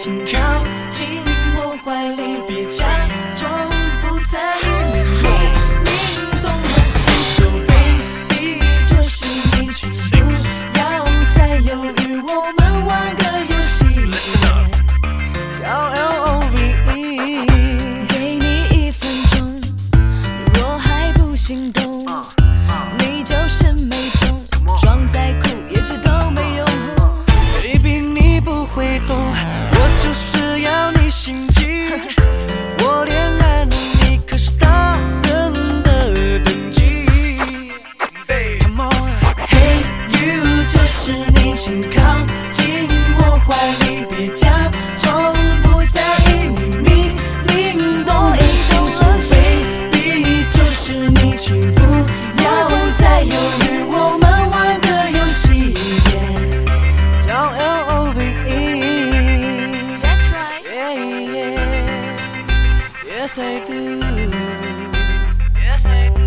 请靠近我怀里，别假装不在意，明懂我心。So baby， 就是你，请不要再犹豫，我们玩个游戏，叫 LOVE。给你1分钟，你若还不心动，你就是没中，装再酷也知都没用。Baby， 你不会懂，我就是要你心急。我恋爱了你，可是大人的等级。Come on，Hey you， 就是你，请靠近我怀里，别假装不在意，你明懂我心。Baby， 就是你，请不要再犹豫，我们玩个游戏，叫 LOVE。That's right. Yeah, yeah. Yes I do. Yes I do.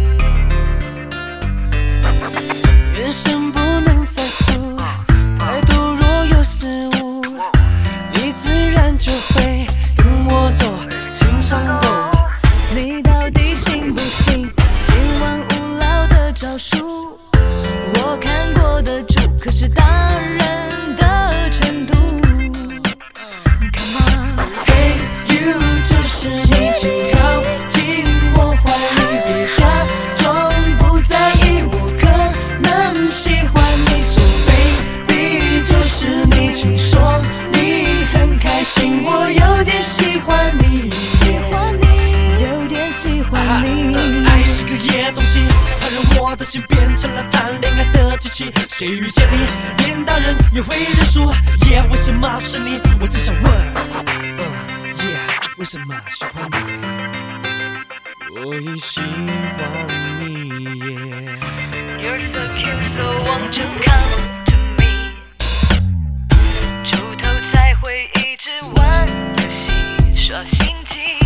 眼神不能在乎，态度若有失误，你自然就会跟我走进山洞。你到底信不信今晚无聊的招数？我看过的主可是大人的程度。Come on，Hey you， 就是你，请靠近我怀里，别假装不在意，我可能喜欢你。So baby， 就是你，请说你很开心，我有点喜欢你，有点喜欢你。 爱是个野东西，它让我的心变成了谈恋爱的机器。谁遇见你，连大人也会认输。为什么是你？我只想问为什么喜欢你？我已喜欢你 You're so cute, so won't you come to me？ 出头才会一直玩游戏，耍心机。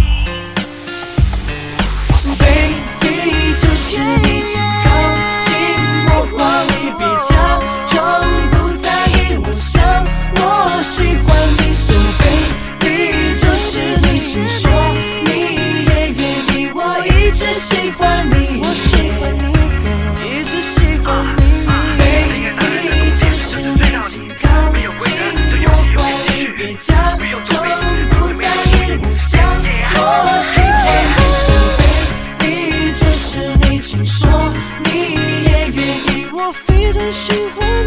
Baby， 就是你，请靠近我怀里，别假装不在意，我想我喜欢你。So baby， 就是你，请说你也愿意，我一直喜欢你，一直喜欢你。Baby， 就是你，请靠近我怀里，别假装不在意，我想我喜欢你。So baby， 就是你，请说你也愿意，我非常喜欢